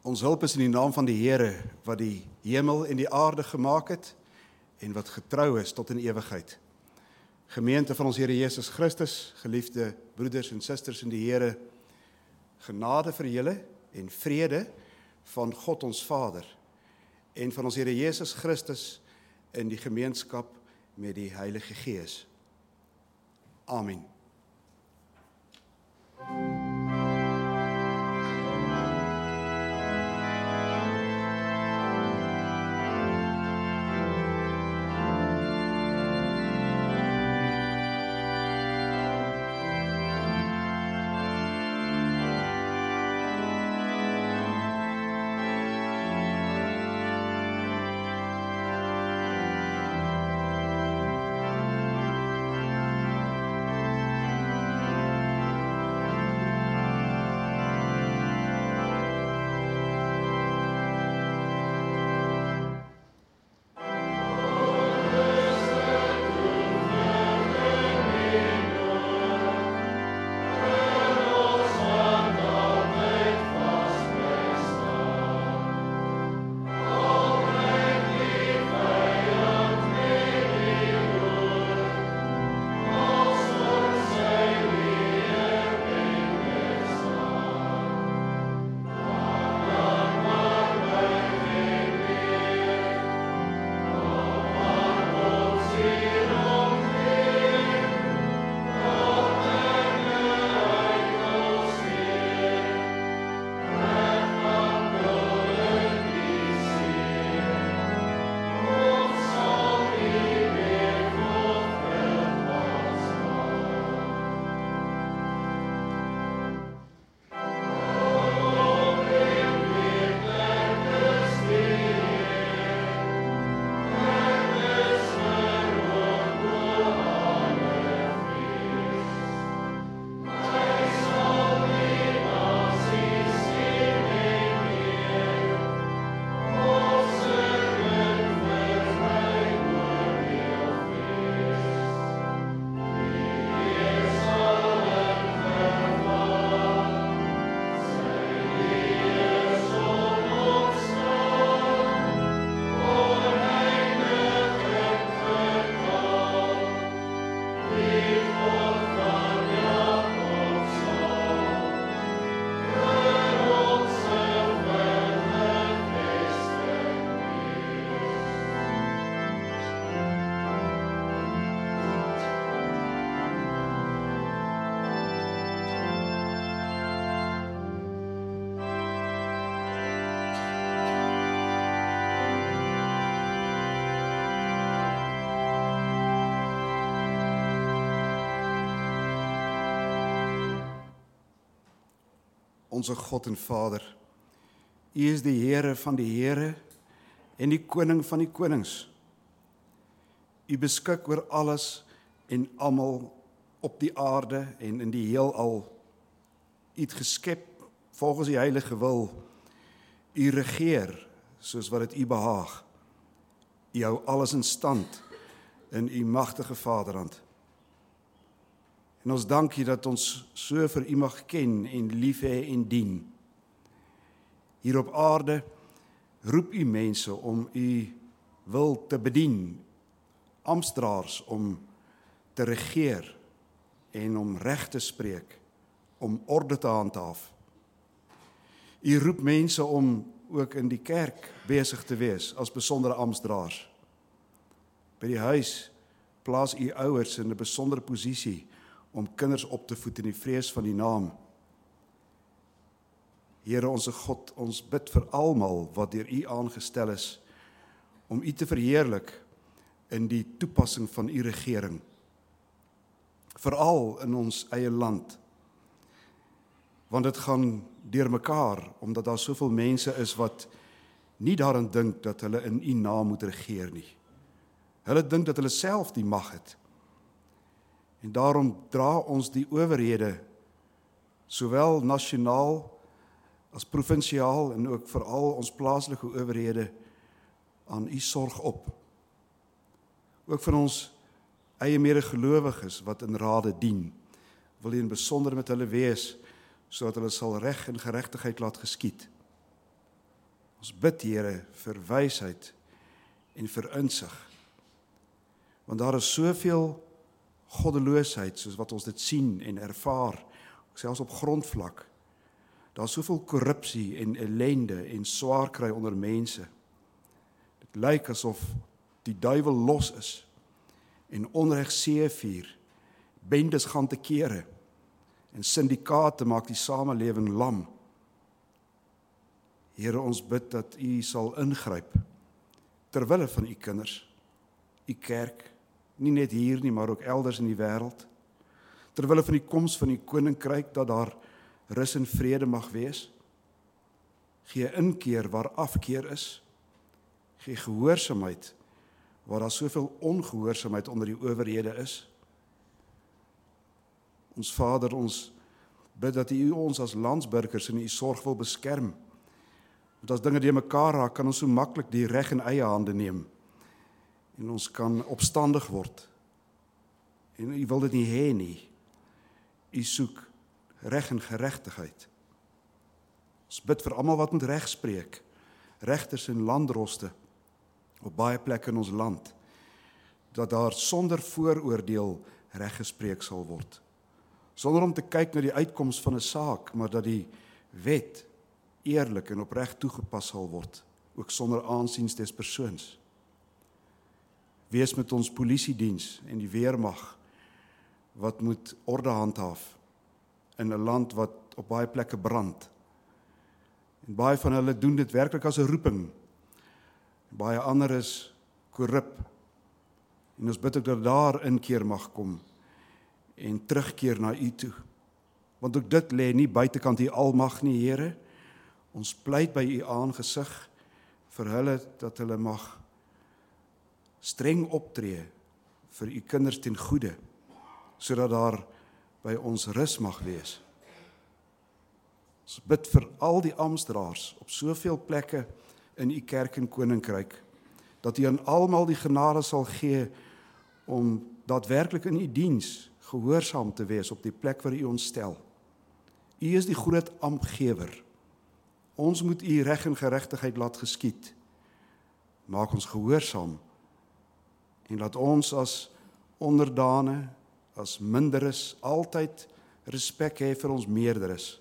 Ons hulp is in die naam van die Here, wat die hemel en die aarde gemaak het, en wat getrou is tot in ewigheid. Gemeente van ons Here Jesus Christus, geliefde broeders en susters in die Here, genade vir julle en vrede van God ons Vader, en van ons Here Jesus Christus in die gemeenskap met die Heilige Gees. Amen. Onze God en Vader, U is die Here van die Here en die Koning van die konings. U beskik oor alles en almal op die aarde en in die heelal. U het geskep volgens die heilige wil. U regeer soos wat dit U behaag. U hou alles in stand in U magtige Vaderhand. En ons dank U dat ons so vir U mag ken en lief hê en dien. Hier op aarde roep U mense om U wil te bedien, amptdraers om te regeer en om reg te spreek, om orde te handhaaf. U roep mense om ook in die kerk besig te wees as besondere amptdraers. By die huis plaas U ouers in 'n besondere posisie om kinders op te voed in die vrees van die naam. Here onse God, ons bid vir almal wat deur U aangestel is, om U te verheerlik in die toepassing van U regering. Veral in ons eie land. Want dit gaan deur mekaar, omdat daar soveel mense is wat nie daaraan dink dat hulle in U naam moet regeer nie. Hulle dink dat hulle self die mag het. En daarom dra ons die owerhede, sowel nasionaal as provinsiaal en ook veral ons plaaslike owerhede, aan U sorg op. Ook vir ons eie medegelowiges wat in rade dien, wil U in besonder met hulle wees, sodat hulle sal reg en geregtigheid laat geskied. Ons bid, Here, vir wysheid en vir insig. Want daar is soveel goddeloosheid, soos wat ons dit sien en ervaar, selfs op grondvlak. Daar is soveel korrupsie en ellende en swaar kry onder mense. Dit lyk asof die duiwel los is en onreg seevier, bendes gaan te kere en syndikaate maak die samelewing lam. Here, ons bid dat U sal ingryp ter wille van U kinders, U kerk, nie net hier nie, maar ook elders in die wêreld. Ter wille van die koms van U koninkryk, dat daar rus en vrede mag wees. Gee inkeer waar afkeer is. Gee gehoorsaamheid waar daar soveel ongehoorsaamheid onder die owerhede is. Ons Vader, ons bid dat U ons as landsburgers in U sorg wil beskerm. Want as dinge die mekaar raak, kan ons so maklik die reg in eie hande neem. En ons kan opstandig word. En U wil dit nie hê nie. U soek reg en geregtigheid. Ons bid vir almal wat moet reg spreek, regters en landdroste op baie plekke in ons land, dat daar sonder vooroordeel reg gespreek sal word. Sonder om te kyk na die uitkoms van 'n saak, maar dat die wet eerlik en opreg toegepas sal word, ook sonder aansien des persoons. Wees met ons polisiediens en die weermag wat moet orde handhaaf in 'n land wat op baie plekke brand. En baie van hulle doen dit werklik as 'n roeping. Baie ander is korrup. En ons bid ook dat daar inkeer mag kom en terugkeer na U toe. Want ook dit lê nie buitekant U almag nie, Here. Ons pleit by U aangesig vir hulle dat hulle mag streng optree vir U kinders ten goeie, sodat daar by ons rus mag wees. Ons bid vir al die amptdraers op soveel plekke in U kerk en koninkryk, dat U aan almal die genade sal gee om daadwerklik in U diens gehoorsaam te wees op die plek waar U ons stel. U is die groot amptgewer. Ons moet U reg en geregtigheid laat geskied. Maak ons gehoorsaam en laat ons as onderdane, as minderes, altyd respek hê vir ons meerderes.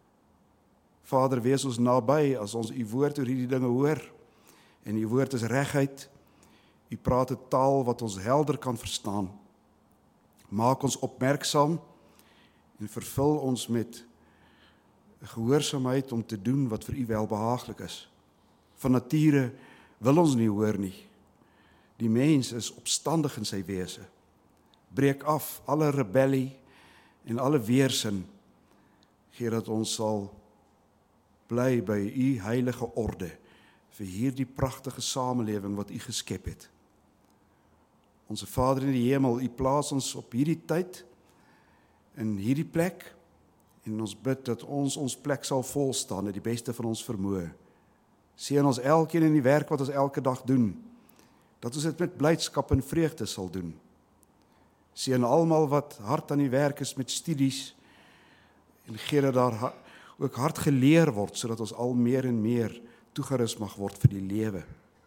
Vader, wees ons naby as ons U woord oor hierdie dinge hoor. En U woord is reguit. U praat 'n taal wat ons helder kan verstaan. Maak ons opmerksaam en vervul ons met gehoorsaamheid om te doen wat vir U welbehaaglik is. Van nature wil ons nie hoor nie. Die mens is opstandig in sy wese. Breek af alle rebellie en alle weersin. Gee dat ons sal bly by U heilige orde vir hierdie pragtige samelewing wat U geskep het. Onse Vader in die hemel, U plaas ons op hierdie tyd, in hierdie plek, en ons bid dat ons plek sal vol staan met die beste van ons vermoë. Seën ons elkeen in die werk wat ons elke dag doen, dat ons dit met blydskap en vreugde sal doen. Seën almal wat hard aan die werk is met studies, en gee dat daar ook hard geleer word, sodat ons al meer en meer toegerus mag word vir die lewe.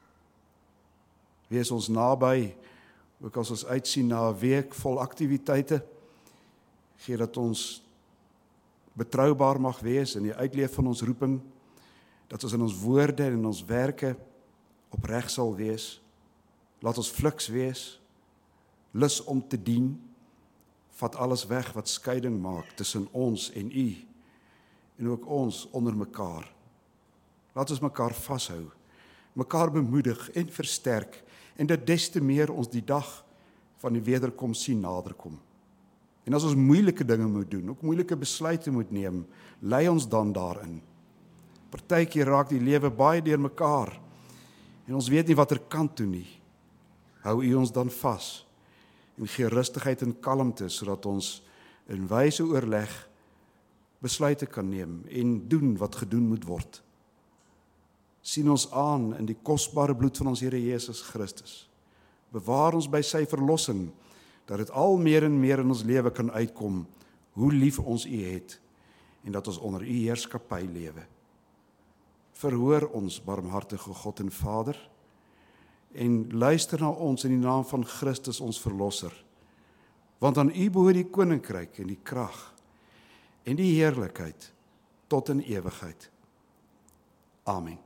Wees ons naby, ook as ons uitsien na 'n week vol aktiwiteite, gee dat ons betroubaar mag wees in die uitleef van ons roeping, dat ons in ons woorde en in ons werke opreg sal wees. Laat ons fliks wees, lus om te dien, vat alles weg wat skeiding maak tussen ons en U, en ook ons onder mekaar. Laat ons mekaar vashou, mekaar bemoedig en versterk, en dat des te meer ons die dag van die wederkoms sien naderkom. En as ons moeilike dinge moet doen, ook moeilike besluite moet neem, lei ons dan daarin. Partykeer raak die lewe baie deur mekaar, en ons weet nie watter kant toe nie. Hou U ons dan vas, en gee rustigheid en kalmte, sodat ons in wyse oorleg besluite kan neem, en doen wat gedoen moet word. Sien ons aan in die kosbare bloed van ons Here Jesus Christus. Bewaar ons by sy verlossing, dat dit al meer en meer in ons lewe kan uitkom, hoe lief ons U het, en dat ons onder U heerskappy lewe. verhoor ons, barmhartige God en Vader, en luister na ons in die naam van Christus ons Verlosser, want aan U behoort die koninkryk en die krag en die heerlikheid tot in ewigheid. Amen.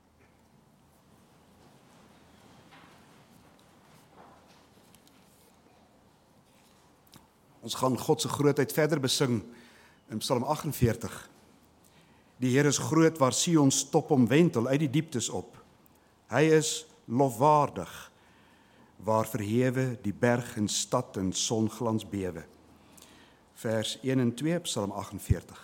Ons gaan God se grootheid verder besing in Psalm 48. Die Here is groot waar Sion stop omwentel uit die dieptes op. Hy is lofwaardig waar verhewe die berg en stad in songlans bewe. Vers 1 en 2, Psalm 48.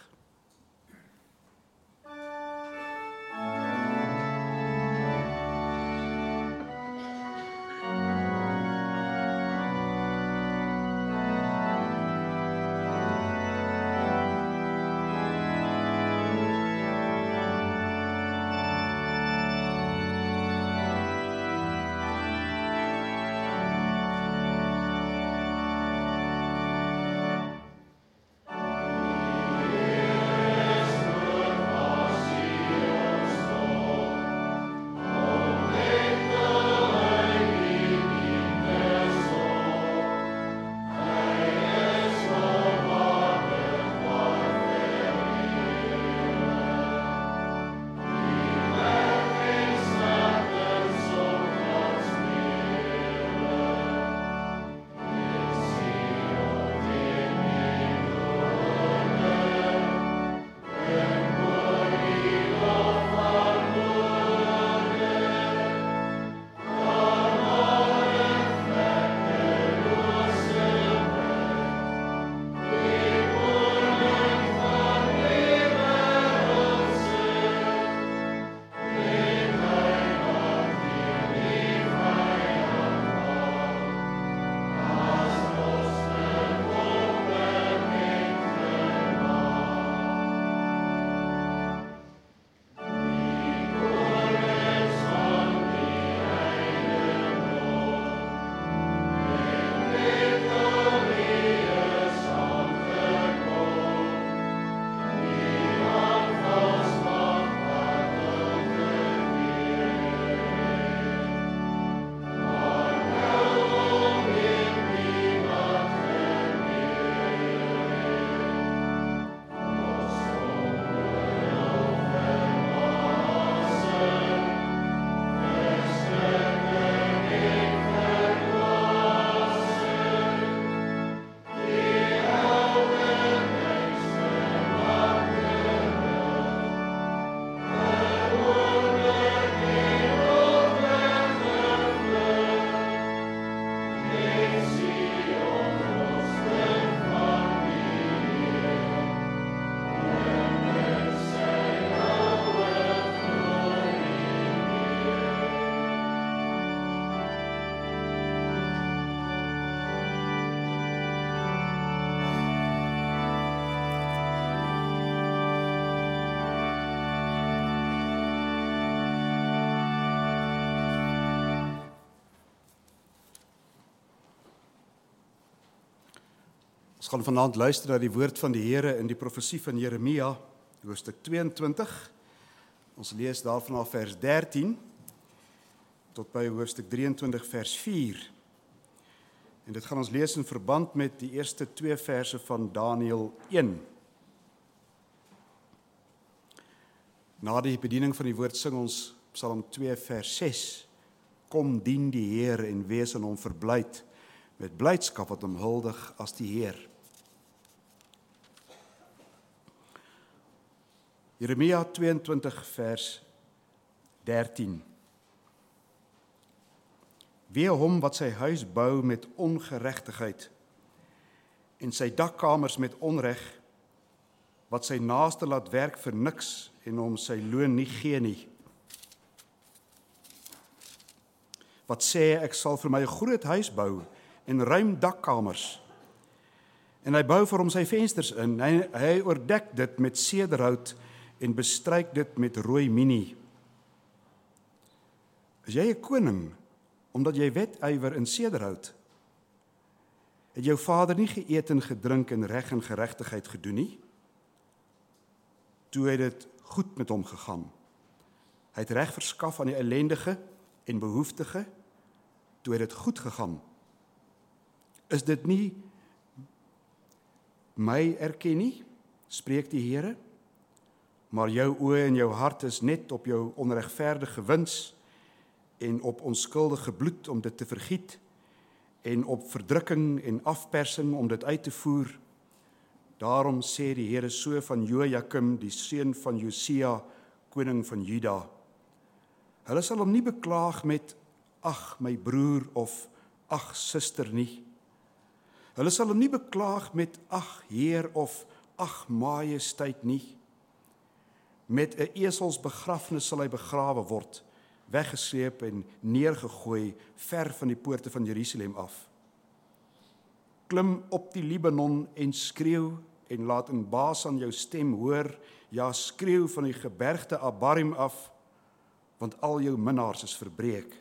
Ons gaan vanaand luister na die woord van die Here in die profesie van Jeremia, hoofstuk 22. Ons lees daarvan af vers 13 tot by hoofstuk 23 vers 4. En dit gaan ons lees in verband met die eerste 2 verse van Daniël 1. Na die bediening van die woord sing ons Psalm 2 vers 6. Kom dien die Heer en wees aan hom verblyd, met blydskap wat hom huldig as die Heer. Jeremia 22 vers 13. Wee hom wat sy huis bou met ongeregtigheid en sy dakkamers met onreg, wat sy naaste laat werk vir niks en hom sy loon nie gee nie. Wat sê, ek sal vir my 'n groot huis bou en ruim dakkamers. En hy bou vir hom sy vensters in. Hy oordek dit met sederhout en bestryk dit met rooi minie. Is jy 'n koning omdat jy wetywer in sederhout? Het jou vader nie geëet en gedrink en reg en geregtigheid gedoen nie? Toe het dit goed met hom gegaan. Hy het reg verskaf aan die ellendige en behoeftige, toe het dit goed gegaan. Is dit nie my erken nie, spreek die Here, maar jou oë en jou hart is net op jou onregverdige wins en op onskuldige bloed om dit te vergiet en op verdrukking en afpersing om dit uit te voer. Daarom sê die Here so van Jojakim, die seun van Josia, koning van Juda. Hulle sal hom nie beklaag met, ag my broer of ag suster nie. Hulle sal hom nie beklaag met, ag Heer of ag majesteit nie. Met 'n eselsbegrafnis sal hy begrawe word, weggesleep en neergegooi ver van die poorte van Jerusalem af. Klim op die Libanon en skreeu en laat in Basan jou stem hoor, ja skreeu van die gebergte Abarim af, want al jou minnaars is verbreek.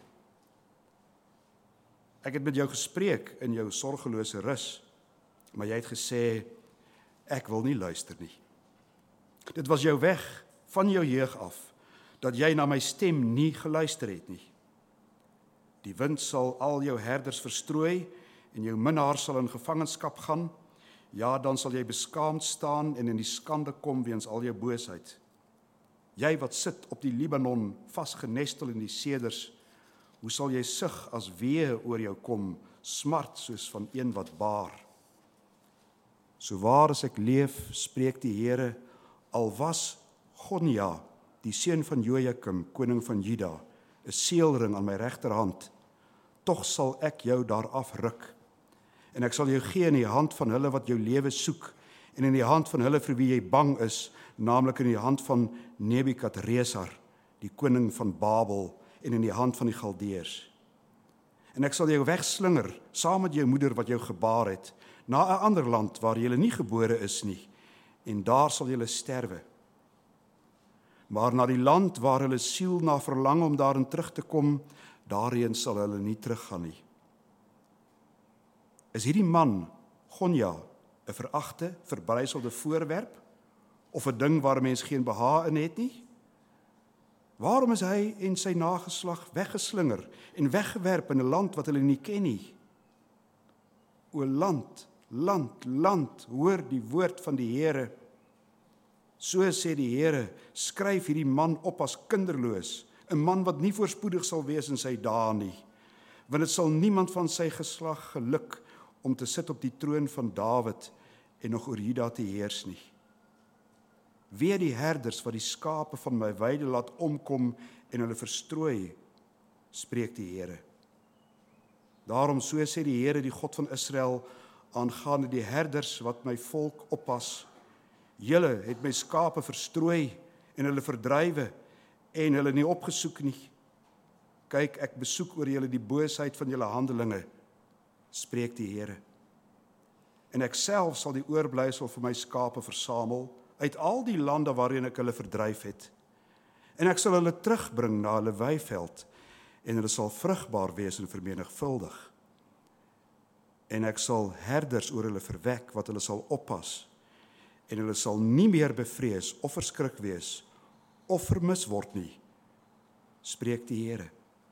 Ek het met jou gespreek in jou sorgelose rus, maar jy het gesê, ek wil nie luister nie. Dit was jou weg van jou jeug af, dat jy na my stem nie geluister het nie. Die wind sal al jou herders verstrooi, en jou minnaars sal in gevangenskap gaan, ja, dan sal jy beskaamd staan en in die skande kom weens al jou boosheid. Jy wat sit op die Libanon, vasgenestel in die seders, hoe sal jy sug as weë oor jou kom, smart soos van een wat baar? So waar as ek leef, spreek die Here, al was Gonja, die seun van Jojakim, koning van Juda, 'n seelring aan my regterhand, tog sal ek jou daar afruk, en ek sal jou gee in die hand van hulle wat jou lewe soek, en in die hand van hulle vir wie jy bang is, naamlik in die hand van Nebukadresar, die koning van Babel, en in die hand van die Galdeërs. En ek sal jou wegslinger, saam met jou moeder wat jou gebaar het, na 'n ander land waar jy nie gebore is nie, en daar sal jy sterwe. Maar na die land waar hulle siel na verlang om daarin terug te kom, daarheen sal hulle nie teruggaan nie. Is hierdie man, Gonja, 'n veragte, verbryselde voorwerp, of 'n ding waar 'n mens geen behaag in het nie? Waarom is hy en sy nageslag weggeslinger en weggewerp in 'n land wat hulle nie ken nie? O land, land, land, hoor die woord van die Here. So sê die Here, skryf hierdie man op as kinderloos, 'n man wat nie voorspoedig sal wees in sy dae nie, want dit sal niemand van sy geslag geluk om te sit op die troon van Dawid en nog oor Juda te heers nie. Wee die herders wat die skape van my weide laat omkom en hulle verstrooi, spreek die Here. Daarom so sê die Here, die God van Israel, aangaande die herders wat my volk oppas, julle het my skape verstrooi en hulle verdrywe en hulle nie opgesoek nie. Kyk, ek besoek oor julle die boosheid van julle handelinge, spreek die Here. En ek self sal die oorblysel vir my skape versamel uit al die lande waarin ek hulle verdryf het. En ek sal hulle terugbring na hulle weiveld en hulle sal vrugbaar wees en vermenigvuldig. En ek sal herders oor hulle verwek wat hulle sal oppas en hulle sal nie meer bevrees of verskrik wees of vermis word nie, spreek die Here.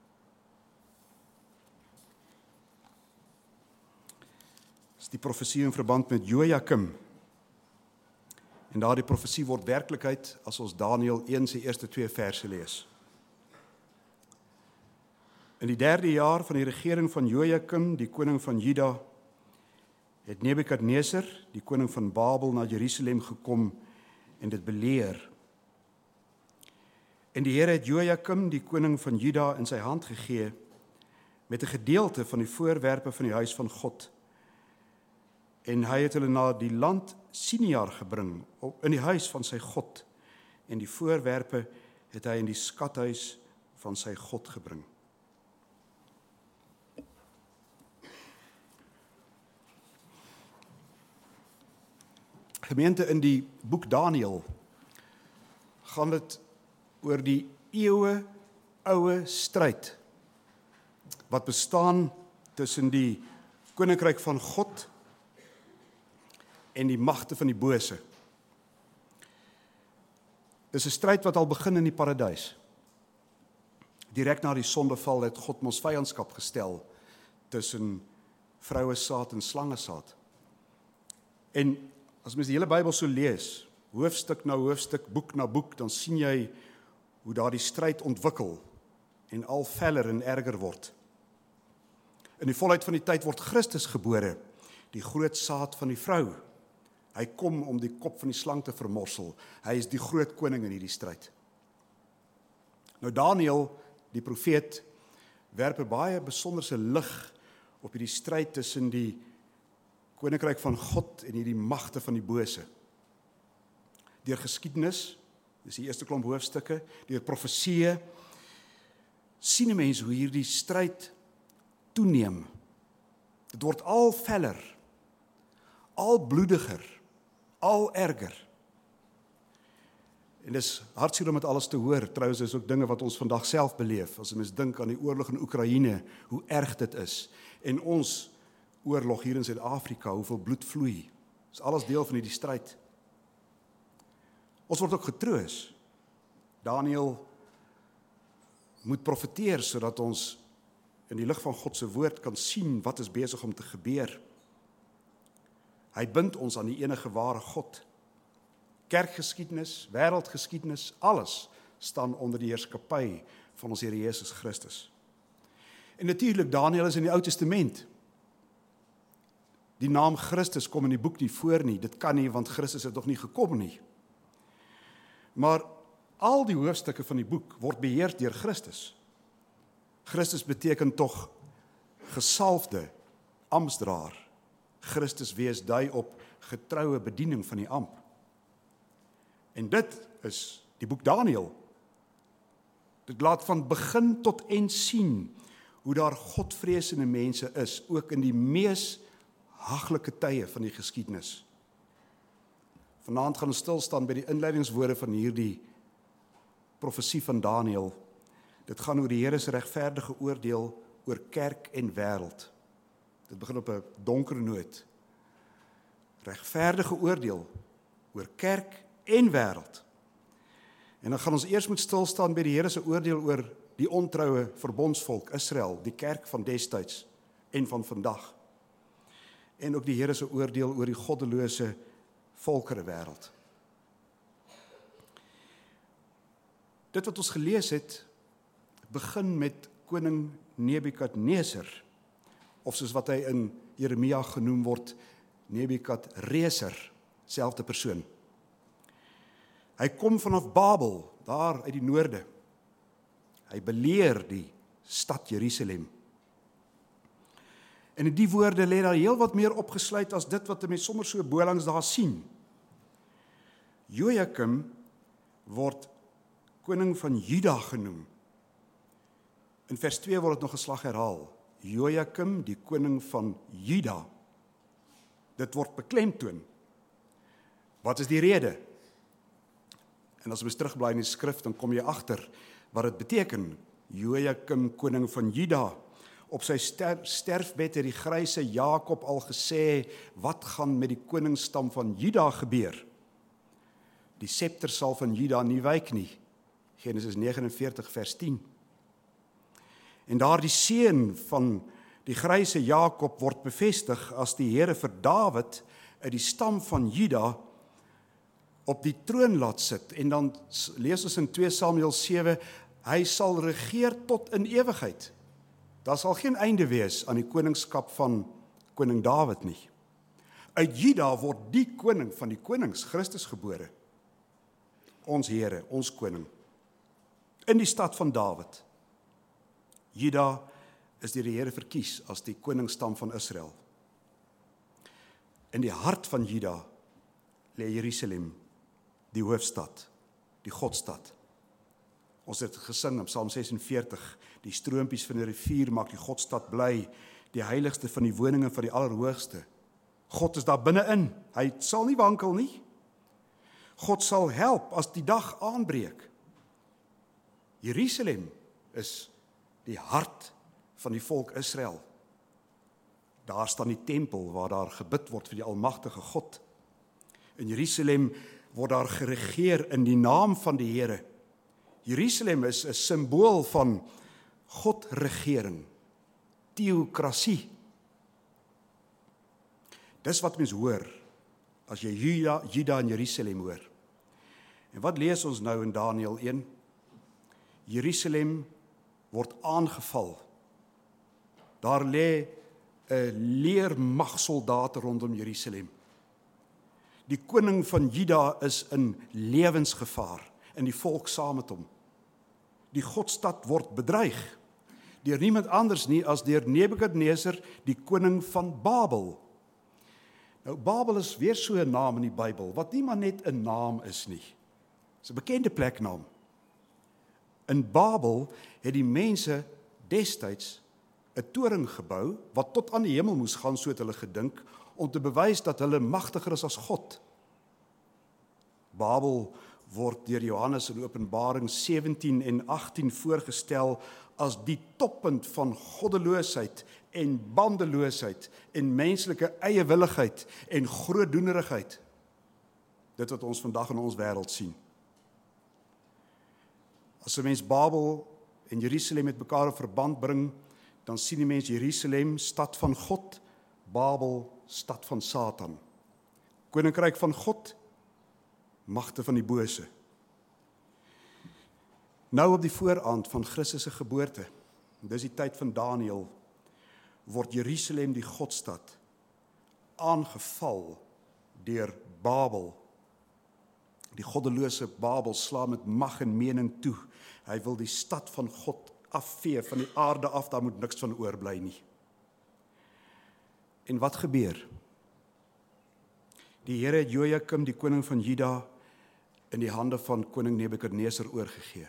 Dis die profesie in verband met Jojakim. En daardie profesie word werklikheid as ons Daniël 1 se eerste 2 verse lees. In die 3de jaar van die regering van Jojakim, die koning van Juda, het Nebukadnesar, die koning van Babel, na Jerusalem gekom en dit beleer. En die Here het Jojakim, die koning van Juda, in sy hand gegee met 'n gedeelte van die voorwerpe van die huis van God. En hy het hulle na die land Siniar gebring, in die huis van sy God, en die voorwerpe het hy in die skathuis van sy God gebring. Gemeente, in die boek Daniël gaan dit oor die eeue oue stryd wat bestaan tussen die koninkryk van God en die magte van die bose. Dis 'n stryd wat al begin in die paradys. Direk na die sondeval het God ons vyandskap gestel tussen vrouesaad en slangesaad. En as mens die hele Bybel so lees, hoofstuk na hoofstuk, boek na boek, dan sien jy hoe daardie stryd ontwikkel en al feller en erger word. In die volheid van die tyd word Christus gebore, die groot saad van die vrou. Hy kom om die kop van die slang te vermorsel. Hy is die groot koning in hierdie stryd. Nou Daniël, die profeet, werp 'n baie besonderse lig op hierdie stryd tussen die koninkryk van God en hierdie magte van die bose. Deur geskiedenis, dis die eerste klomp hoofstukke, deur profeseë, sien 'n mens hoe hierdie stryd toeneem. Dit word al feller, al bloediger, al erger. En dis hartseer om dit alles te hoor. Trouwens is ook dinge wat ons vandag self beleef. As ons dink aan die oorlog in Oekraïne, hoe erg dit is. En ons oorlog hier in Suid-Afrika, hoeveel bloed vloei. Dis alles deel van hierdie stryd. Ons word ook getroos. Daniël moet profeteer sodat ons in die lig van God se woord kan sien wat is besig om te gebeur. Hy bind ons aan die enige ware God. Kerkgeskiedenis, wêreldgeskiedenis, alles staan onder die heerskappy van ons Here Jesus Christus. En natuurlik, Daniël is in die Ou Testament. Die naam Christus kom in die boek nie voor nie. Dit kan nie, want Christus het nog nie gekom nie. Maar al die hoofstukke van die boek word beheer deur Christus. Christus beteken tog gesalfde amptsdraer. Christus wees dui op getroue bediening van die amp. En dit is die boek Daniël. Dit laat van begin tot eind sien hoe daar godvreesende mense is, ook in die mees haglike tye van die geskiedenis. Vanaand gaan ons stil staan by die inleidingswoorde van hierdie profesie van Daniël. Dit gaan oor die Here se regverdige oordeel oor kerk en wêreld. Dit begin op 'n donker noot. Regverdige oordeel oor kerk en wêreld. En dan gaan ons eers moet stil staan by die Here se oordeel oor die ontroue verbondsvolk Israel, die kerk van destyds en van vandag. En ook die Here se oordeel oor die goddelose volkere wêreld. Dit wat ons gelees het, begin met koning Nebukadneser, of soos wat hy in Jeremia genoem word, Nebukadreser, selfde persoon. Hy kom vanaf Babel, daar uit die noorde. Hy beleer die stad Jerusalem. En in die woorde lê daar heel wat meer opgesluit as dit wat mense sommer so bolangs daar sien. Jojakim word koning van Juda genoem. In vers 2 word dit nog 'n slag herhaal. Jojakim, die koning van Juda. Dit word beklemtoon. Wat is die rede? En as ons terugblaai in die skrif, dan kom jy agter wat dit beteken. Jojakim, koning van Juda. Op sy sterfbed het die gryse Jakob al gesê, wat gaan met die koningsstam van Juda gebeur? Die scepter sal van Juda nie wyk nie. Genesis 49 vers 10. En daardie seën van die gryse Jakob word bevestig as die Here vir Dawid uit die stam van Juda op die troon laat sit. En dan lees ons in 2 Samuel 7, hy sal regeer tot in ewigheid. Daar sal geen einde wees aan die koningskap van koning Dawid nie. Uit Juda word die koning van die konings, Christus, gebore. Ons Here, ons koning. In die stad van Dawid. Juda is deur die Here verkies as die koningsstam van Israel. In die hart van Juda lê Jerusalem, die hoofstad, die Godstad. Ons het gesing in Psalm 46, die stroompies van die rivier maak die Godstad bly, die heiligste van die woninge van die Allerhoogste. God is daar binne-in, hy sal nie wankel nie. God sal help as die dag aanbreek. Jerusalem is die hart van die volk Israel. Daar staan die tempel waar daar gebid word vir die almagtige God. In Jerusalem word daar geregeer in die naam van die Here. Jerusalem is 'n simbool van Godregering, teokrasie. Dis wat mens hoor, as jy Juda en Jerusalem hoor. En wat lees ons nou in Daniël 1? Jerusalem word aangeval. Daar lê 'n leermag soldate rondom Jerusalem. Die koning van Juda is in lewensgevaar en die volk saam met hom. Die Godstad word bedreig deur niemand anders nie as deur Nebukadneser, die koning van Babel. Nou, Babel is weer so 'n naam in die Bybel, wat nie maar net 'n naam is nie. Dis 'n bekende pleknaam. In Babel het die mense destyds 'n toring gebou, wat tot aan die hemel moes gaan, so het hulle gedink, om te bewys dat hulle magtiger is as God. Babel word deur Johannes in Openbaring 17 en 18 voorgestel as die toppunt van goddeloosheid en bandeloosheid en menslike eiewilligheid en grootdoenerigheid. Dit wat ons vandag in ons wêreld sien. As 'n mens Babel en Jerusalem met mekaar in verband bring, dan sien die mens Jerusalem, stad van God, Babel, stad van Satan. Koninkryk van God, magte van die bose. Nou op die vooraand van Christus se geboorte, dis die tyd van Daniël, word Jerusalem, die Godstad, aangeval deur Babel. Die goddelose Babel slaan met mag en mening toe. Hy wil die stad van God afvee van die aarde af, daar moet niks van oorbly nie. En wat gebeur? Die Here het Jojakim, die koning van Juda, in die hande van koning Nebukadneser oorgegee.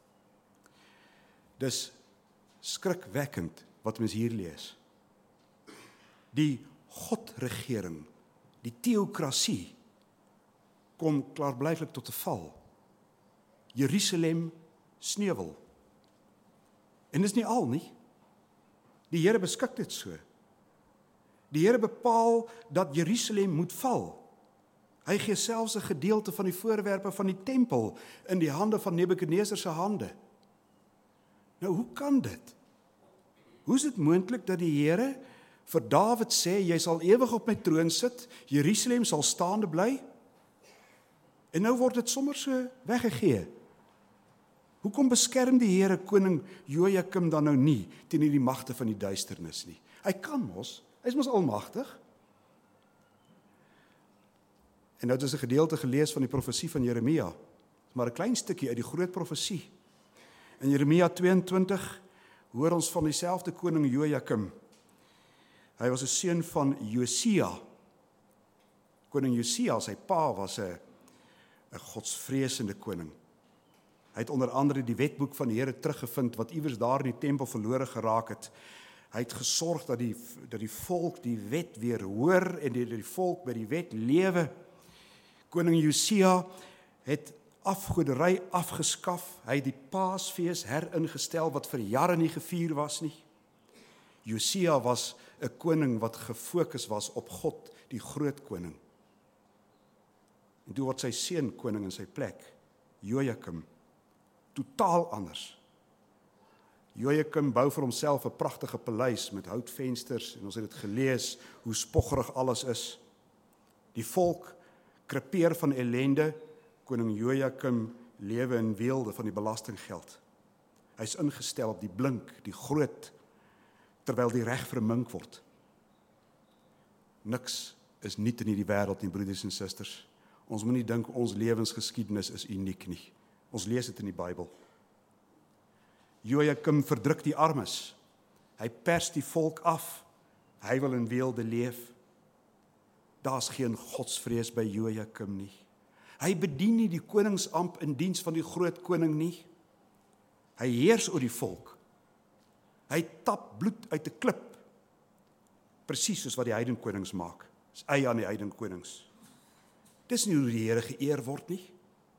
Dis skrikwekkend wat mens hier lees. Die Godregering, die teokrasie, kom klaarblyklik tot 'n val. Jerusalem sneuwel. En dis nie al nie. Die Here beskik dit so. Die Here bepaal dat Jerusalem moet val. Hy gee selfs 'n gedeelte van die voorwerpe van die tempel in die hande van Nebukadneser se hande. Nou, hoe kan dit? Hoe is dit moontlik dat die Here vir Dawid sê, jy sal ewig op my troon sit, Jerusalem sal staande bly? En nou word dit sommer so weggegee. Hoekom beskerm die Here koning Jojakim dan nou nie teen die magte van die duisternis nie? Hy kan mos, hy is mos almagtig. En nou het ons 'n gedeelte gelees van die profesie van Jeremia, maar 'n klein stukkie uit die groot profesie. In Jeremia 22 hoor ons van dieselfde koning Jojakim. Hy was 'n seun van Josia. Koning Josia, sy pa, was 'n godsvreesende koning. Hy het onder andere die wetboek van die Here teruggevind wat iewers daar in die tempel verlore geraak het. Hy het gesorg dat die volk die wet weer hoor en dat die volk by die wet lewe. Koning Josia het afgoderry afgeskaf. Hy het die Paasfees heringestel wat vir jare nie gevier was nie. Josia was 'n koning wat gefokus was op God, die groot koning. En toe word sy seun koning in sy plek, Jojakim, totaal anders. Jojakim bou vir homself 'n pragtige paleis met houtvensters en ons het dit gelees hoe spoggerig alles is. Die volk krepeer van ellende. Koning Jojakim lewe in weelde van die belastinggeld. Hy is ingestel op die blink, die groot, terwyl die reg vermink word. Niks is nuut in hierdie wêreld nie, broeders en susters. Ons moet nie dink ons lewensgeskiedenis is uniek nie. Ons lees dit in die Bybel. Jojakim verdruk die armes. Hy pers die volk af. Hy wil in weelde leef. Daar's geen godsvrees by Jojakim nie. Hy bedien nie die koningsamp in diens van die groot koning nie. Hy heers oor die volk. Hy tap bloed uit 'n klip. Presies soos wat die heidenkonings maak. Dis eie aan die heidenkonings. Dis nie hoe die Here geëer word nie.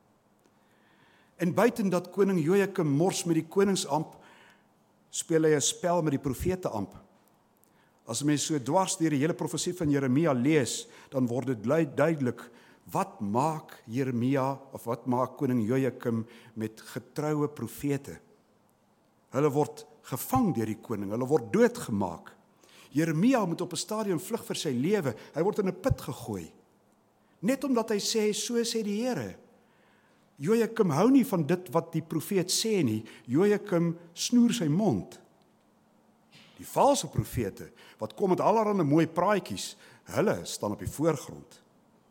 En buiten dat koning Jojakim mors met die koningsamp, speel hy 'n spel met die profeteamp. As mens so dwars deur die hele profesie van Jeremia lees, dan word dit duidelik, wat maak Jeremia of wat maak koning Jojakim met getroue profete? Hulle word gevang deur die koning, hulle word doodgemaak. Jeremia moet op 'n stadium vlug vir sy lewe, hy word in 'n put gegooi. Net omdat hy sê, so sê die Here. Jojakim hou nie van dit wat die profeet sê nie, Jojakim snoer sy mond. Die valse profete, wat kom met allerlei mooi praatjies, hulle staan op die voorgrond.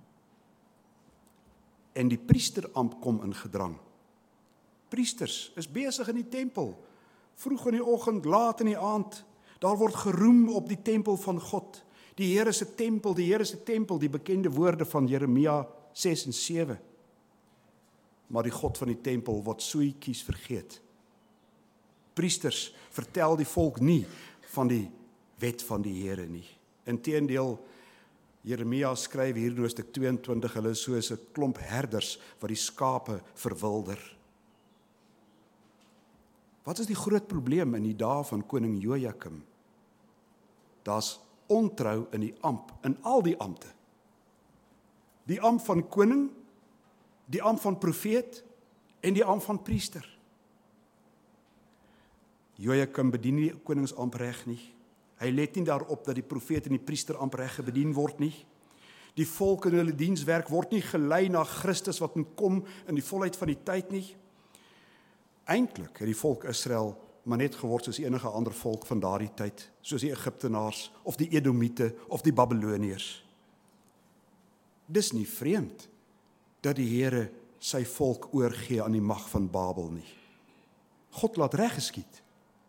En die priesterampt kom in gedrang. Priesters is besig in die tempel, vroeg in die oggend, laat in die aand. Daar word geroem op die tempel van God. Die Here se tempel, die Here se tempel, die bekende woorde van Jeremia 6 en 7. Maar die God van die tempel word soetjies vergeet. Priesters vertel die volk nie van die wet van die Here nie. Inteendeel, Jeremia skryf hier in hoofstuk 22, hulle is soos 'n klomp herders wat die skape verwilder. Wat is die groot probleem in die dae van koning Jojakim? Daar's ontrou in die ampt, in al die ampte. Die ampt van koning, die ampt van profeet en die ampt van priester. Jojakim bedien nie die koningsampt reg nie. Hy let nie daarop dat die profeet en die priesterampt reg bedien word nie. Die volk in hulle dienswerk word nie gelei na Christus wat moet kom in die volheid van die tyd nie. Eintlik het die volk Israel maar net geword soos enige ander volk van daardie tyd, soos die Egiptenaars of die Edomiete of die Babiloniërs. Dis nie vreemd dat die Here sy volk oorgee aan die mag van Babel nie. God laat reg geskied.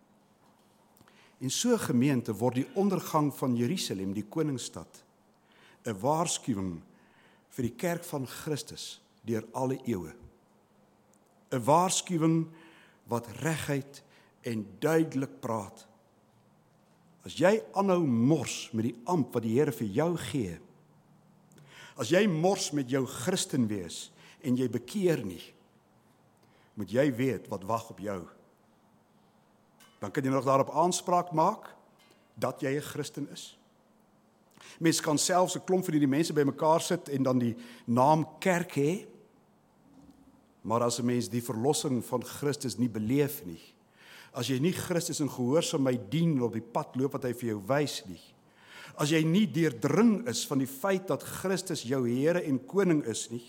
En so gemeente word die ondergang van Jerusalem, die koningsstad, 'n waarskuwing vir die kerk van Christus deur alle eeue. 'n Waarskuwing wat reguit en duidelik praat. As jy aanhou mors met die ampt wat die Here vir jou gee, as jy mors met jou Christen wees en jy bekeer nie, moet jy weet wat wag op jou. Dan kan jy nog daarop aanspraak maak dat jy 'n Christen is. Mens kan selfs 'n klomp van hierdie mense bymekaar sit en dan die naam kerk hê, maar as 'n mens die verlossing van Christus nie beleef nie, as jy nie Christus in gehoorsaamheid dien op die pad loop wat hy vir jou wys nie, as jy nie deurdring is van die feit dat Christus jou Here en Koning is nie,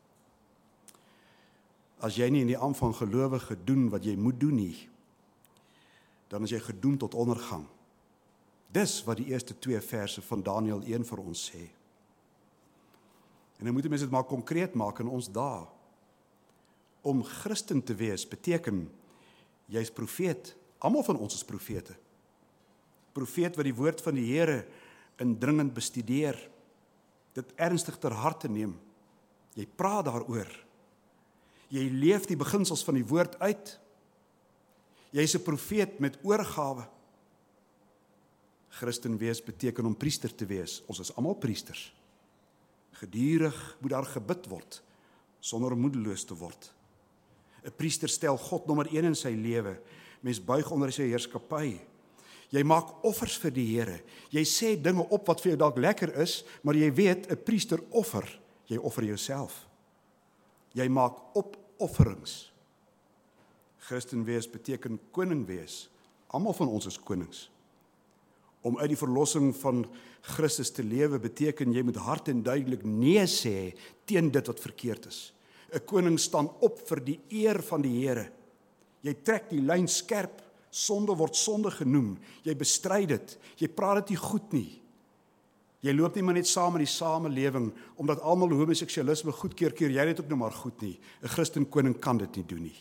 as jy nie in die ampt van gelowige doen wat jy moet doen nie, dan is jy gedoem tot ondergang. Dis wat die eerste 2 verse van Daniël 1 vir ons sê. En dan moet mense dit maar konkreet maak in ons dae. Om Christen te wees beteken, jy's profeet. Almal van ons is profete. Profeet wat die woord van die Here indringend bestudeer, dit ernstig ter harte neem. Jy praat daaroor. Jy leef die beginsels van die woord uit. Jy is 'n profeet met oorgawe. Christen wees beteken om priester te wees. Ons is almal priesters. Gedurig moet daar gebid word, sonder moedeloos te word. 'n Priester stel God nommer 1 in sy lewe. Mens buig onder sy heerskappy. Jy maak offers vir die Here. Jy sê dinge op wat vir jou dalk lekker is, maar jy weet, 'n priester offer. Jy offer jouself. Jy maak opofferings. Christen wees beteken koning wees. Almal van ons is konings. Om uit die verlossing van Christus te lewe beteken jy moet hard en duidelik nee sê teen dit wat verkeerd is. 'n Koning staan op vir die eer van die Here. Jy trek die lyn skerp, sonde word sonde genoem. Jy bestry dit. Jy praat dit nie goed nie. Jy loop nie maar net saam in die samelewing omdat almal homoseksualisme goedkeur, keer jy dit ook nou maar goed nie. 'n Christen koning kan dit nie doen nie.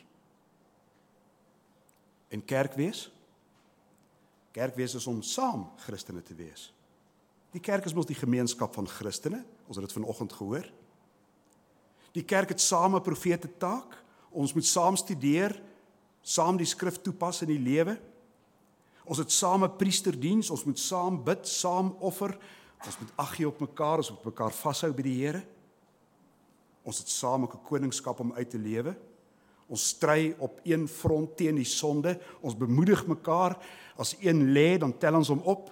En kerk wees? Kerk wees is om saam Christene te wees. Die kerk is mos die gemeenskap van Christene, ons het dit vanoggend gehoor. Die kerk het saam 'n profete taak, ons moet saam studeer, saam die skrif toepas in die lewe. Ons het saam 'n priesterdiens, ons moet saam bid, saam offer, ons moet ag gee op mekaar, ons moet mekaar vashou by die Here. Ons het saam 'n koningskap om uit te lewe. Ons stry op een front teen die sonde, ons bemoedig mekaar, as een lê, dan tel ons hom op.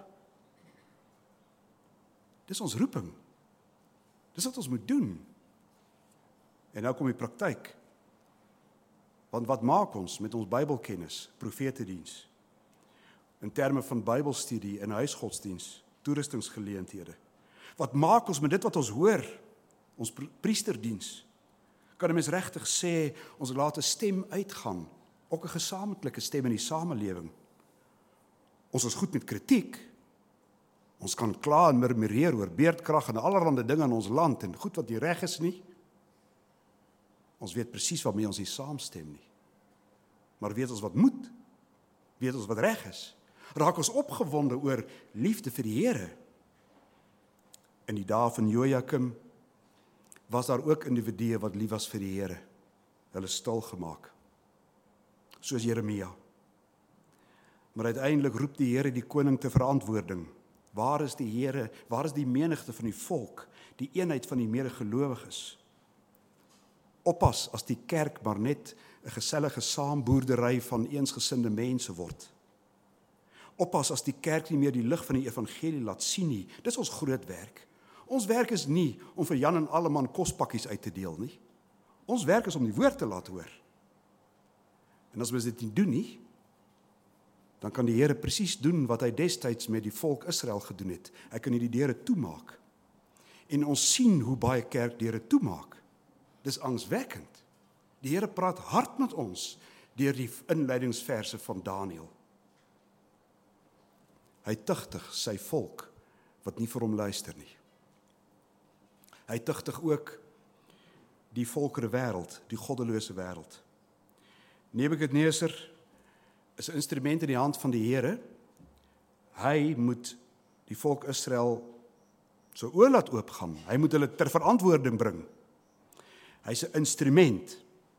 Dis ons roeping. Dis wat ons moet doen. En nou kom die praktyk. Want wat maak ons met ons Bybelkennis, profetediens? in terme van Bybelstudie en huisgodsdiens, toerustingsgeleenthede? Wat maak ons met dit wat ons hoor, ons priesterdiens? Kan 'n mens regtig sê, ons laat 'n stem uitgaan, ook 'n gesamentlike stem in die samelewing? Ons is goed met kritiek. Ons kan kla en murmureer oor beerdkrag en allerlei dinge in ons land en goed wat nie reg is nie. Ons weet presies waarmee ons nie saamstem nie. Maar weet ons wat moet? Weet ons wat reg is? Raak ons opgewonde oor liefde vir die Here? In die dae van Jojakim was daar ook individue wat lief was vir die Here. Hulle stil gemaak. Soos Jeremia. Maar uiteindelik roep die Here die koning te verantwoording. Waar is die Here? Waar is die menigte van die volk? Die eenheid van die medegelowiges? Oppas as die kerk maar net 'n gesellige saamboerdery van eensgesinde mense word. Oppas as die kerk nie meer die lig van die evangelie laat sien nie. Dis ons groot werk. Ons werk is nie om vir Jan en Alleman kospakkies uit te deel nie. Ons werk is om die woord te laat hoor. En as ons dit nie doen nie, dan kan die Here presies doen wat hy destyds met die volk Israel gedoen het. Hy kan die deure toemaak. En ons sien hoe baie kerk deure toemaak. Dis angswekkend. Die Here praat hard met ons deur die inleidingsverse van Daniël. Hy tugtig sy volk wat nie vir hom luister nie. Hy tugtig ook die volkere wêreld, die goddelose wêreld. Nebukadneser is 'n instrument in die hand van die Here. Hy moet die volk Israel so oë laat oopgaan. Hy moet hulle ter verantwoording bring. Hy's 'n instrument.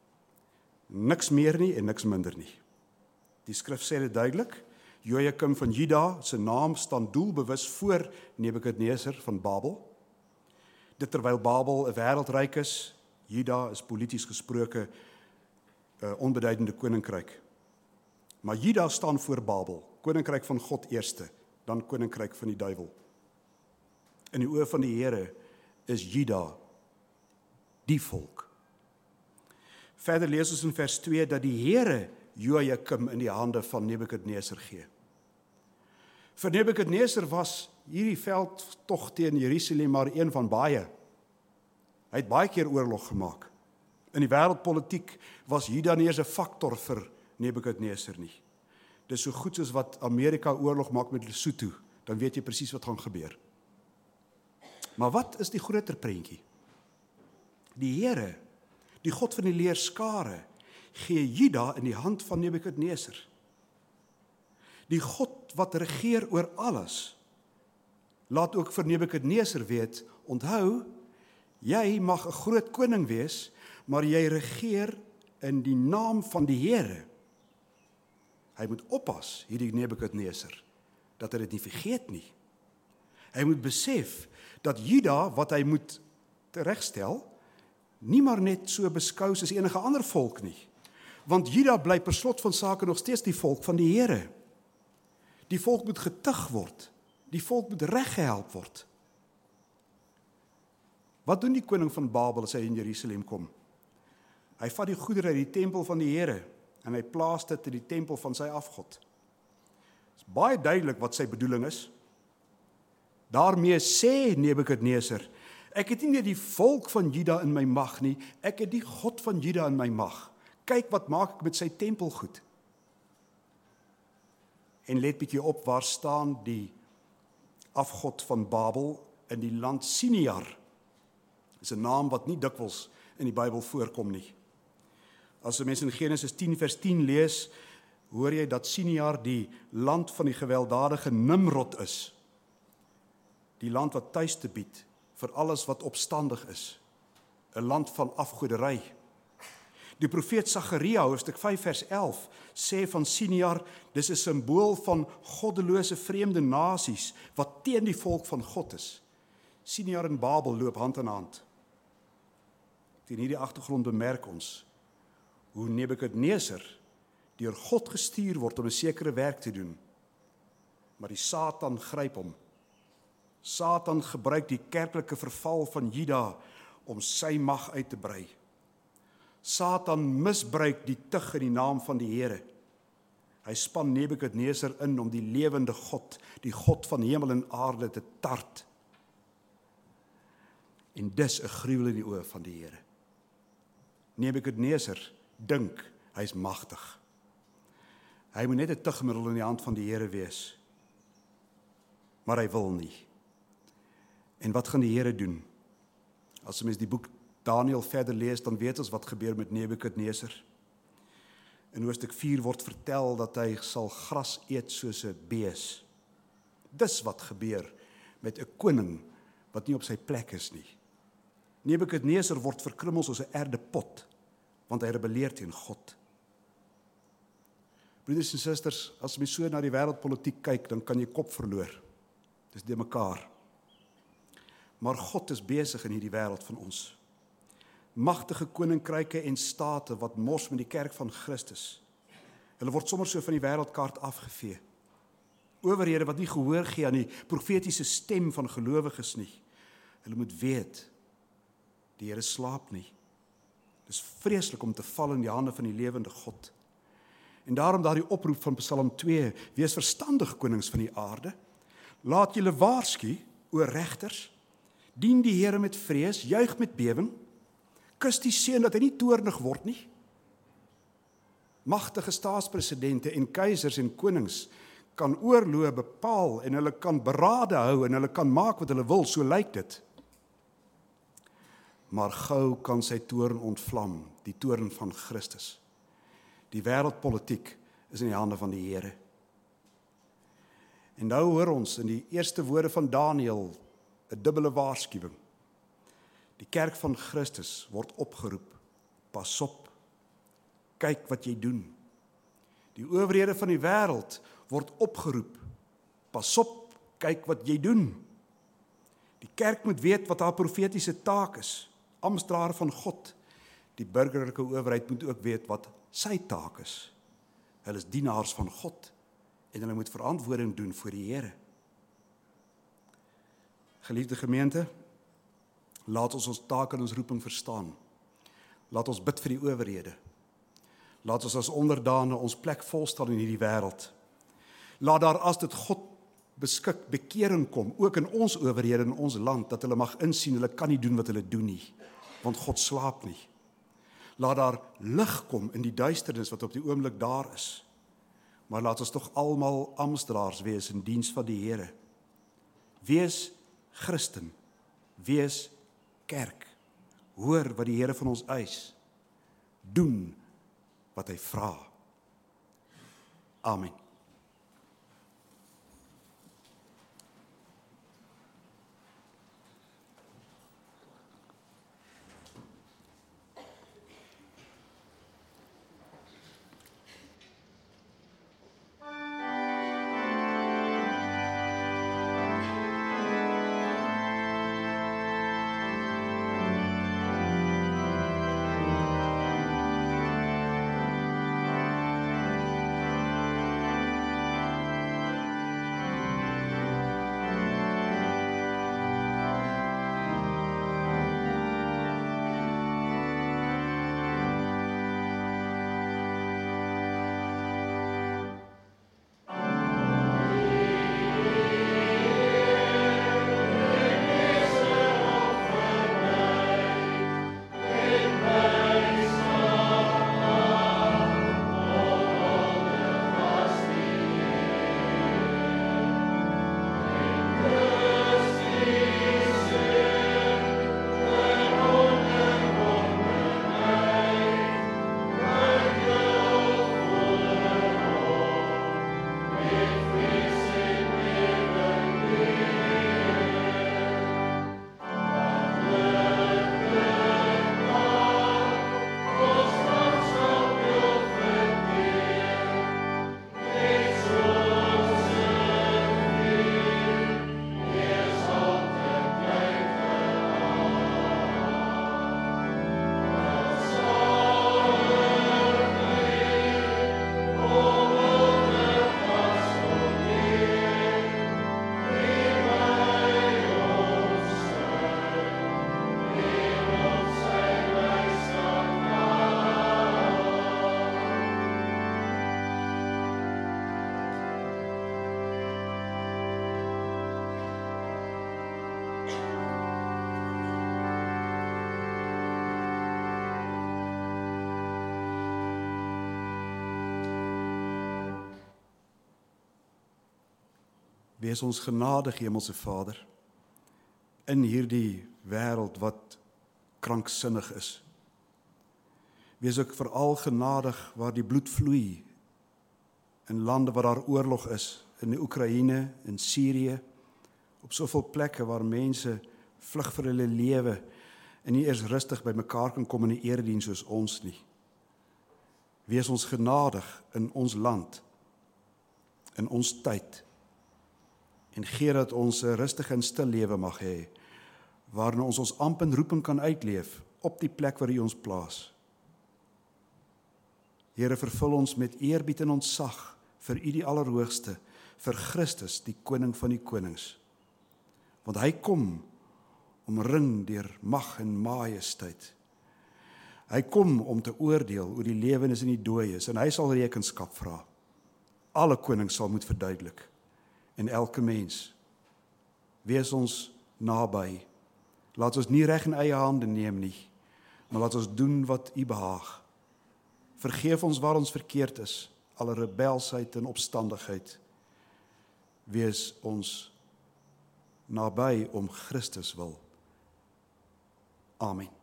Niks meer nie en niks minder nie. Die skrif sê dit duidelik. Jojakim van Juda, sy naam staan doelbewus voor Nebukadneser van Babel. Dit terwyl Babel 'n wêreldryk is, Juda is polities gesproke 'n onbeduidende koninkryk. Maar Juda staan voor Babel, koninkryk van God eerste, dan koninkryk van die duiwel. In die oë van die Here is Juda die volk. Verder lees ons in vers 2 dat die Here Jojakim in die hande van Nebukadneser gee. Vir Nebukadneser was hierdie veldtog teen Jerusalem maar een van baie. Hy het baie keer oorlog gemaak. In die wêreldpolitiek was Juda nie eens 'n faktor vir Nebukadneser nie. Dis so goed soos wat Amerika oorlog maak met Lesotho, dan weet jy presies wat gaan gebeur. Maar wat is die groter prentjie? Die Here, die God van die leerskare, gee Juda in die hand van Nebukadneser. Die God wat regeer oor alles, laat ook vir Nebukadneser weet, onthou, jy mag 'n groot koning wees, maar jy regeer in die naam van die Here. Hy moet oppas, hierdie Nebukadneser, dat hy dit nie vergeet nie. Hy moet besef dat Juda, wat hy moet teregstel, nie maar net so beskou as enige ander volk nie. Want Juda bly per slot van sake nog steeds die volk van die Here. Die volk moet getug word. Die volk moet reggehelp word. Wat doen die koning van Babel as hy in Jerusalem kom? Hy vat die goedere uit die tempel van die Here en hy plaas dit in die tempel van sy afgod. Dit is baie duidelik wat sy bedoeling is. Daarmee sê Nebukadneser, ek het nie net die volk van Juda in my mag nie, ek het die God van Juda in my mag. Kyk wat maak ek met sy tempelgoed. En let bietjie op, waar staan die afgod van Babel in die land Siniar. Is 'n naam wat nie dikwels in die Bybel voorkom nie. As 'n mens in Genesis 10 vers 10 lees, hoor jy dat Siniar die land van die gewelddadige Nimrod is. Die land wat tuis te bied vir alles wat opstandig is. 'n Land van afgoderry. Die profeet Sagaria, hoofstuk 5 vers 11, sê van Siniar, dis 'n simbool van goddelose vreemde nasies wat teen die volk van God is. Siniar en Babel loop hand in hand. Teen hierdie agtergrond bemerk ons hoe Nebukadneser deur God gestuur word om 'n sekere werk te doen. Maar die Satan gryp hom. Satan gebruik die kerklike verval van Juda om sy mag uit te brei. Satan misbruik die tug in die naam van die Here. Hy span Nebukadneser in om die lewende God, die God van hemel en aarde te tart. En dis 'n gruwel in die oë van die Here. Nebukadneser dink hy's magtig. Hy moet net 'n tugmiddel in die hand van die Here wees. Maar hy wil nie. En wat gaan die Here doen? As ons die boek Daniël verder lees, dan weet ons wat gebeur met Nebukadneser. In hoofstuk 4 word vertel dat hy sal gras eet soos 'n bees. Dis wat gebeur met 'n koning wat nie op sy plek is nie. Nebukadneser word verkrummel soos 'n erdepot, want hy rebelleer teen God. Broeders en susters, as jy so na die wêreldpolitiek kyk, dan kan jy kop verloor. Dis de mekaar. Maar God is besig in hierdie wêreld van ons. Magtige koninkryke en state wat mors met die kerk van Christus. Hulle word sommer so van die wêreldkaart afgevee. Owerhede wat nie gehoor gee aan die profetiese stem van gelowiges nie. Hulle moet weet, die Here slaap nie. Dis vreeslik om te val in die hande van die lewende God. En daarom daardie oproep van Psalm 2, wees verstandig konings van die aarde, laat julle waarsku, o regters, dien die Here met vrees, juig met bewing, kus die seun dat hy nie toornig word nie. Magtige staatspresidente en keisers en konings kan oorloë bepaal en hulle kan berade hou en hulle kan maak wat hulle wil, so lyk dit. Maar gou kan sy toorn ontvlam, die toorn van Christus. Die wêreldpolitiek is in die hande van die Here. En nou hoor ons in die eerste woorde van Daniël 'n dubbele waarskuwing. Die kerk van Christus word opgeroep. Pas op. Kyk wat jy doen. Die owerhede van die wêreld word opgeroep. Pas op, kyk wat jy doen. Die kerk moet weet wat haar profetiese taak is. Amptdraer van God. Die burgerlike owerheid moet ook weet wat sy taak is. Hulle is dienaars van God en hulle moet verantwoording doen voor die Here. Geliefde gemeente, laat ons taak en ons roeping verstaan. Laat ons bid vir die owerhede. Laat ons as onderdane ons plek volstaan in hierdie wêreld. Laat daar as dit God beskik bekering kom, ook in ons owerhede in ons land, dat hulle mag insien, hulle kan nie doen wat hulle doen nie, want God slaap nie. Laat daar lig kom in die duisternis wat op die oomblik daar is. Maar laat ons tog almal amptdraers wees in diens van die Here. Wees Christen, wees kerk. Hoor wat die Here van ons eis. Doen wat hy vra. Amen. Wees ons genadig, Hemelse Vader, in hierdie wêreld wat kranksinnig is. Wees ook veral genadig waar die bloed vloei, in lande waar daar oorlog is, in die Oekraïne, in Sirië, op soveel plekke waar mense vlug vir hulle lewe en nie eers rustig by mekaar kan kom in 'n erediens soos ons nie. Wees ons genadig in ons land, in ons tyd, en gee dat ons 'n rustige en stil lewe mag hê, waarin ons amp en roeping kan uitleef op die plek waar U ons plaas. Here, vervul ons met eerbied en ontzag vir U die Allerhoogste, vir Christus, die Koning van die konings. Want hy kom omring deur mag en majesteit. Hy kom om te oordeel oor die lewendes en die dooies, en hy sal rekenskap vra. Alle konings sal moet verduidelik, en elke mens. Wees ons naby. Laat ons nie reg in eie hande neem nie, maar laat ons doen wat U behaag. Vergeef ons waar ons verkeerd is, alle rebelsheid en opstandigheid. Wees ons naby om Christus wil. Amen.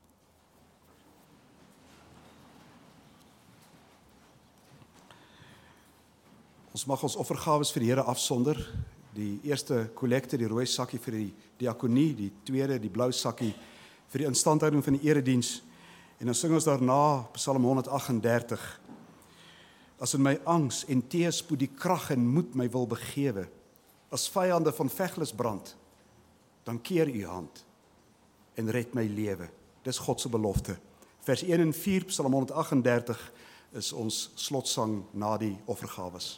Ons mag ons offergawes vir die Here afsonder. Die eerste kollekte, die rooi sakkie vir die diakonie, die tweede, die blou sakkie vir die instandhouding van die erediens. En dan sing ons daarna Psalm 138. As in my angs en teëspoed die krag en moed my wil begewe, as vyande van veglis brand, dan keer U hand en red my lewe. Dis God se belofte. Vers 1 en 4, Psalm 138 is ons slotsang na die offergawes.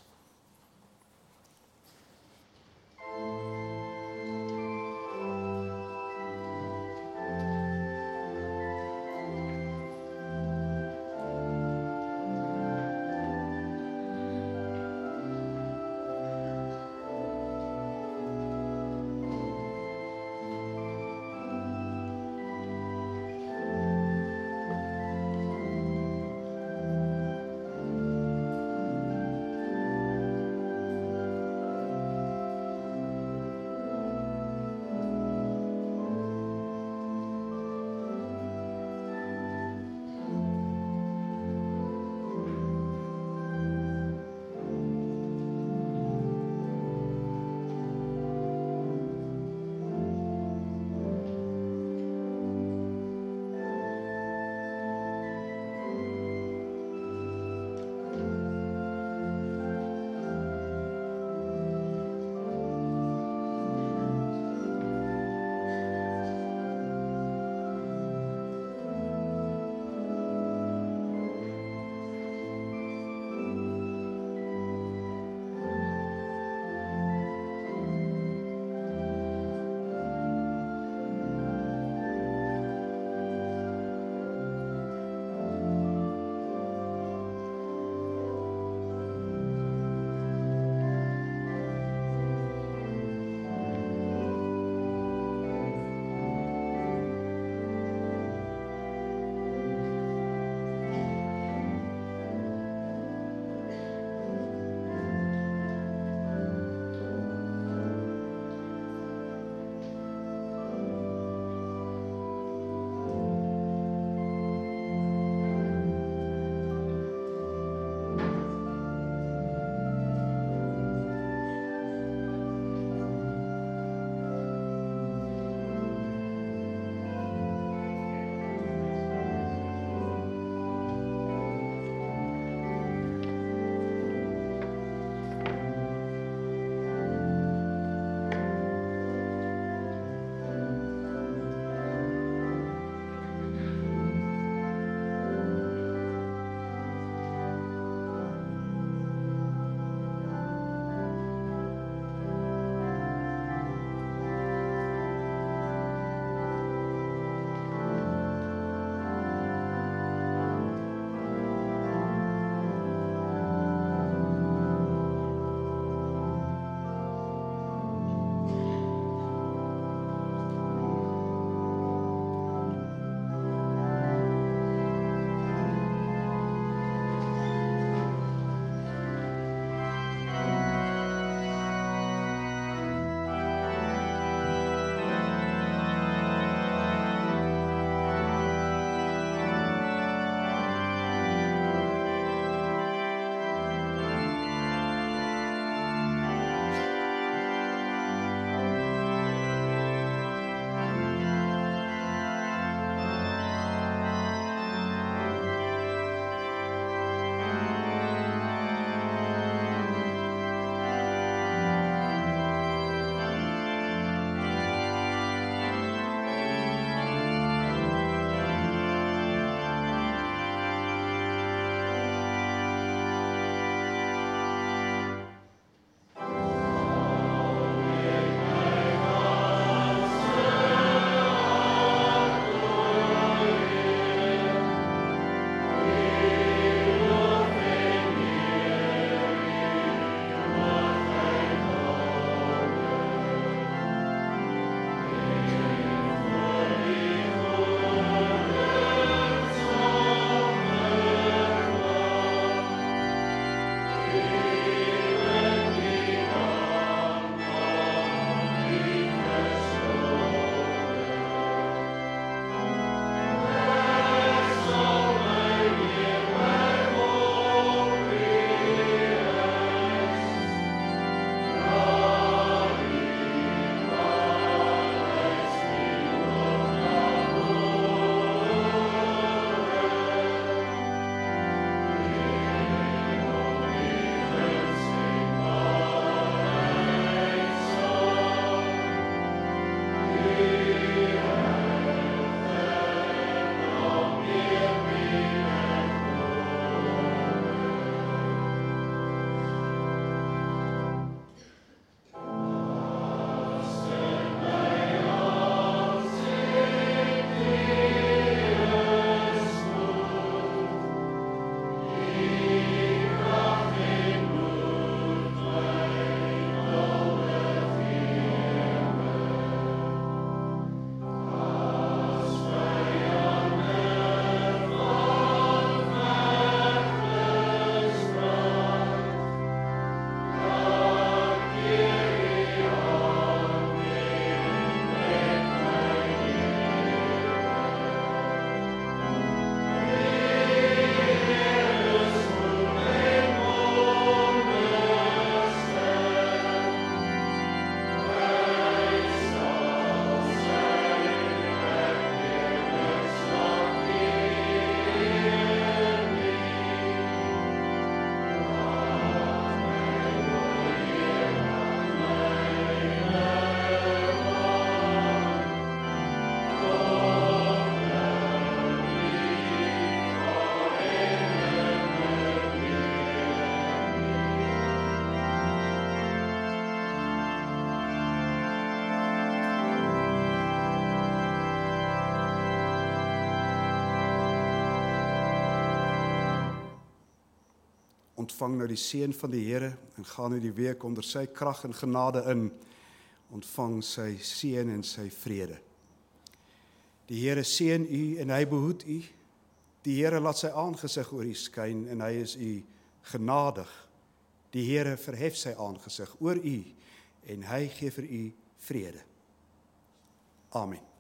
ontvang nou die seën van die Here en gaan nou die week onder sy krag en genade in. Ontvang sy seën en sy vrede. Die Here seën u en hy behoed u. Die Here laat sy aangesig oor u skyn en hy is u genadig. Die Here verhef sy aangesig oor u en hy gee vir u vrede. Amen.